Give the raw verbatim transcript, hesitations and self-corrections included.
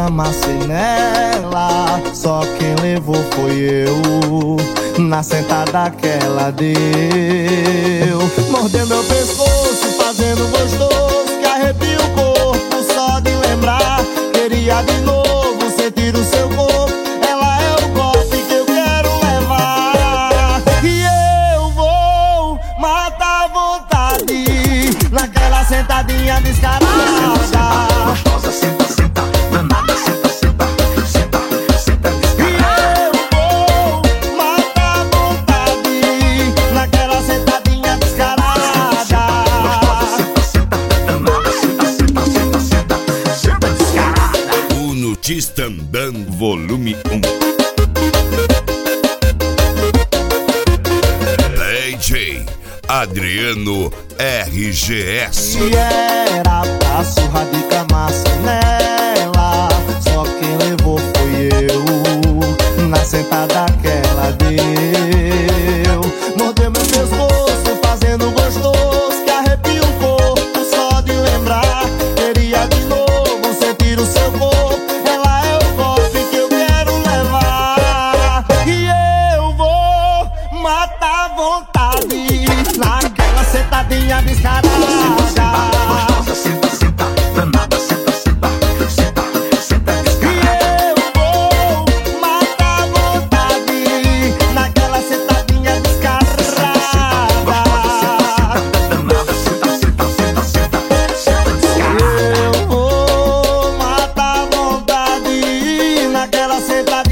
amassei nela, só quem levou foi eu. Na sentada que ela deu, mordeu meu pescoço, fazendo gostoso, que arrepia o corpo só de lembrar. Queria de novo sentir o seu corpo, ela é o golpe que eu quero levar. E eu vou matar a vontade naquela sentadinha descarada. Gostosa, senta, senta, danada, senta, senta, senta, senta, descarada. E eu vou matar a vontade naquela sentadinha descarada. Gostosa, senta, senta, danada, senta, senta, senta, senta, senta, descarada. Uno Tistambam Volume um. D J Adriano R G S. E era pra surra de camaça nela, só quem levou foi eu. Na sentada que ela deu, mordeu meu pescoço, fazendo gostoso, que arrepia o corpo só de lembrar. Queria de novo sentir o seu corpo, ela é o golpe que eu quero levar. E eu vou matar a vontade naquela sentadinha descarada. Gostosa, senta, senta, danada, senta, senta, senta, senta, descarada. E eu vou matar a vontade naquela sentadinha descarada. Danada, senta, senta, senta, senta, senta, descarada. Eu vou matar a vontade naquela sentadinha